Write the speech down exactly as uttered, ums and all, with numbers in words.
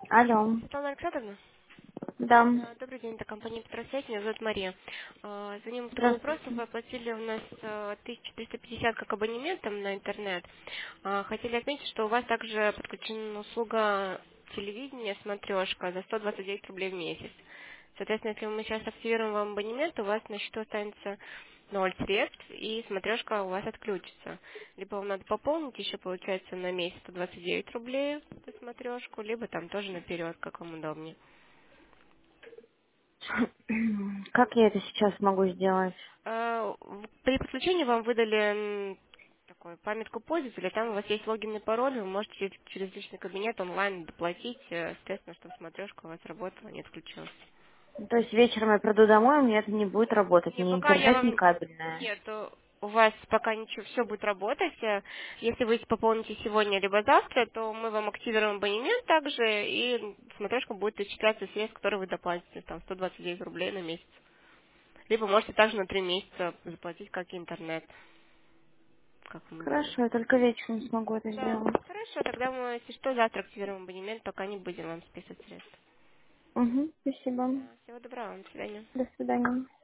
Алло. Светлана Александровна, Да. а, добрый день, это компания Петросвязь, меня зовут Мария. А, Звоним по такому вопросу, Здравствуйте. вы оплатили у нас а, тысячу триста пятьдесят как абонементом на интернет. А, Хотели отметить, что у вас также подключена услуга телевидения смотрешка за сто двадцать девять рублей в месяц. Соответственно, если мы сейчас активируем вам абонемент, у вас на счету останется ноль средств, и смотрешка у вас отключится. Либо вам надо пополнить еще, получается, на месяц сто двадцать девять рублей эту смотрешку, либо там тоже наперед, как вам удобнее. Как я это сейчас могу сделать? А, в- При подключении вам выдали м, такую памятку пользователя, там у вас есть логин и пароль, вы можете через через личный кабинет онлайн доплатить, э, соответственно, чтобы смотрешка у вас работала, не отключилась. То есть вечером я приду домой, у меня это не будет работать. Не, Ни пока я интернет, ни вам... кабельное. Нет, э, у вас пока ничего, все будет работать. Э, Если вы пополните сегодня либо завтра, то мы вам активируем абонемент также, и смотрешка будет исчисляться средств, которые вы доплатите, там сто двадцать девять рублей на месяц. Либо можете также на три месяца заплатить как и интернет, как вам удобно. Хорошо, я только вечером смогу это Да, сделать. хорошо, тогда мы, если что, завтра активируем абонемент, пока не будем вам списывать средства. Угу, спасибо. Да, всего доброго, вам, до свидания. До свидания.